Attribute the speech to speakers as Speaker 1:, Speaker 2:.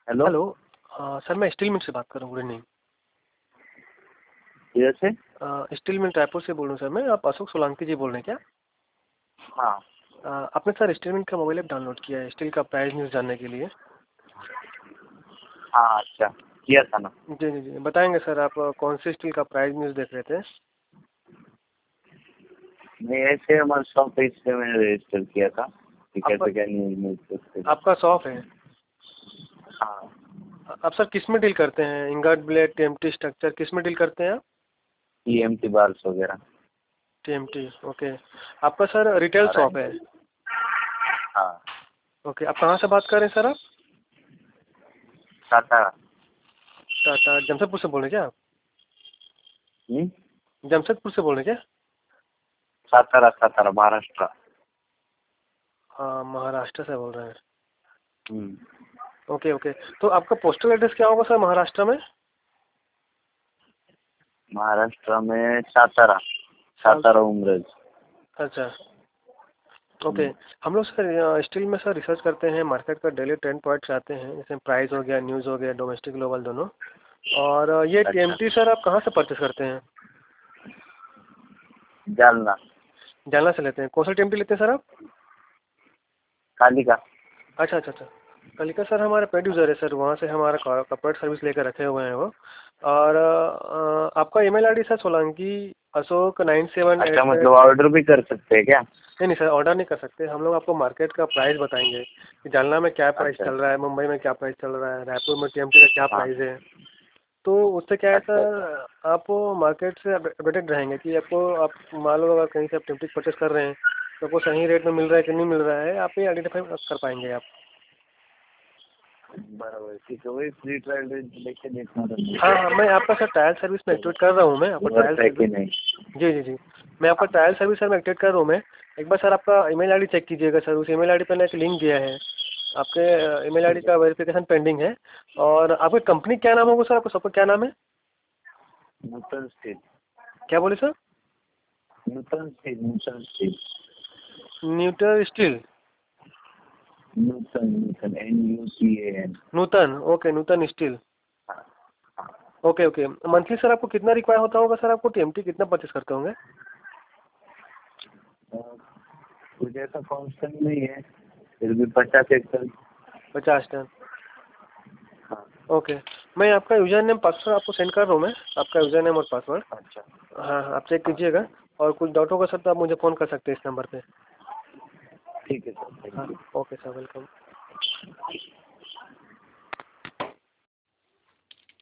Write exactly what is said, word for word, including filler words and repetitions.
Speaker 1: Hello.
Speaker 2: Hello. अ, sir मैं steel mill से बात कर रहा हूँ। Good evening.
Speaker 1: किधर से?
Speaker 2: अ, स्टील मिल रायपुर से बोल रहा हूँ सर मैं। आप अशोक सोलंकी जी बोल रहे हैं क्या?
Speaker 1: हाँ
Speaker 2: अ, आपने सर स्टील मिल का मोबाइल ऐप डाउनलोड किया है स्टील का प्राइस न्यूज़ जानने के लिए।
Speaker 1: हाँ, अच्छा किया था ना।
Speaker 2: जी जी जी बताएंगे सर आप अ, कौन से स्टील का प्राइस न्यूज़ देख रहे थे?
Speaker 1: मैं ऐसे हमारे शॉप पे इससे मैंने रजिस्टर किया था कि
Speaker 2: आपका
Speaker 1: कैसे क्या न्यूज मिलती है।
Speaker 2: आपका शॉप है?
Speaker 1: हाँ,
Speaker 2: अ, आप सर किस में डील करते हैं? इंगट ब्लेड टीएमटी स्ट्रक्चर किस में डील करते हैं आप?
Speaker 1: ई एम टी बार्स वगैरह।
Speaker 2: TMT okay. आपका सर रिटेल
Speaker 1: और
Speaker 2: शॉप है?
Speaker 1: हाँ,
Speaker 2: ओके। आप कहाँ से बात कर रहे हैं सर आप?
Speaker 1: सातारा।
Speaker 2: टाटा जमशेदपुर से बोल रहे हैं क्या आप?
Speaker 1: हम्म?
Speaker 2: जमशेदपुर से बोल रहे हैं क्या?
Speaker 1: सातारा सातारा महाराष्ट्र।
Speaker 2: हाँ महाराष्ट्र से बोल रहे हैं।
Speaker 1: Hmm,
Speaker 2: okay okay. तो आपका पोस्टल एड्रेस क्या होगा सर महाराष्ट्र में?
Speaker 1: महाराष्ट्र में सातारा
Speaker 2: साल
Speaker 1: सातारा उमरज।
Speaker 2: अच्छा ओके।
Speaker 1: हम्म,
Speaker 2: हम लोग सर स्टील में सर रिसर्च करते हैं, मार्केट का डेली ट्रेंड पॉइंट्स आते हैं, जैसे प्राइस हो गया, न्यूज़ हो गया, डोमेस्टिक ग्लोबल दोनों। और अ, ये
Speaker 1: अच्छा।
Speaker 2: टीएमटी सर आप कहाँ से परचेस करते हैं?
Speaker 1: जालना।
Speaker 2: जालना से लेते हैं। कौन सा टीएमटी लेते हैं सर आप?
Speaker 1: कालिका।
Speaker 2: अच्छा अच्छा अच्छा। कलिका सर हमारे पेड यूज़र है सर, वहाँ से हमारा कॉर्पोरेट सर्विस लेकर रखे हुए हैं वो। और अ, आपका email ID sir Solanki Ashok nine seven
Speaker 1: अच्छा,
Speaker 2: एट
Speaker 1: मतलब ऑर्डर भी कर सकते हैं क्या?
Speaker 2: नहीं नहीं सर, ऑर्डर नहीं कर सकते। हम लोग आपको मार्केट का प्राइस बताएंगे कि जालना में क्या प्राइस
Speaker 1: अच्छा
Speaker 2: चल
Speaker 1: अच्छा।
Speaker 2: रहा है, मुंबई में क्या प्राइस चल रहा है, रायपुर में टीएमटी का क्या
Speaker 1: हाँ,
Speaker 2: प्राइस है। तो उससे क्या है
Speaker 1: अच्छा अच्छा।
Speaker 2: सर, आप मार्केट से अपडेटेड रहेंगे कि आपको, आप मान लो अगर कहीं से आप टीएमटी परचेस कर रहे हैं तो आपको सही रेट में मिल रहा है कि नहीं मिल रहा है, आप ये आइडेंटिफाई कर पाएंगे आप।
Speaker 1: बराबर, ठीक है। वही फ्री ट्रायल लेके देखना था मुझे।
Speaker 2: हाँ हाँ, मैं आपका सर ट्रायल सर्विस में एक्टिवेट कर रहा हूँ, मैं आपका ट्रायल
Speaker 1: वर्थ है कि
Speaker 2: सर्विस।
Speaker 1: नहीं?
Speaker 2: जी जी जी मैं आपका ट्रायल सर्विस सर मैं एक्टिवेट कर रहा हूँ मैं। एक बार सर आपका ईमेल आईडी चेक कीजिएगा सर, उस ईमेल आईडी पर मैंने एक लिंक दिया है। आपके ईमेल आईडी
Speaker 1: ठीक है।
Speaker 2: का वेरिफिकेशन पेंडिंग है। और आपकी कंपनी क्या नाम होगा सर? आपका सबका क्या नाम है?
Speaker 1: नूतन स्टील।
Speaker 2: क्या बोले sir?
Speaker 1: Nutan steel Nutan steel.
Speaker 2: न्यूटर steel.
Speaker 1: Nutan Nutan N U T A N.
Speaker 2: Nutan okay, Nutan steel.
Speaker 1: हाँ हाँ।
Speaker 2: Okay okay. मंथली सर आपको कितना रिक्वायर होता होगा सर? आपको टीएमटी कितना परचेस करते होंगे?
Speaker 1: और कुछ ऐसा कांस्टेंट नहीं है, फिर भी पचास एक टन।
Speaker 2: पचास टन।
Speaker 1: हाँ।
Speaker 2: ओके। मैं आपका यूजर नेम पासवर्ड आपको सेंड कर रहा हूँ मैं, आपका यूजर नेम और पासवर्ड।
Speaker 1: अच्छा।
Speaker 2: हाँ हाँ, आप चेक कीजिएगा। और कुछ डाउट होगा सर तो आप मुझे फ़ोन कर सकते हैं इस नंबर पे।
Speaker 1: ठीक है सर, थैंक
Speaker 2: हाँ
Speaker 1: यू।
Speaker 2: Okay sir, welcome.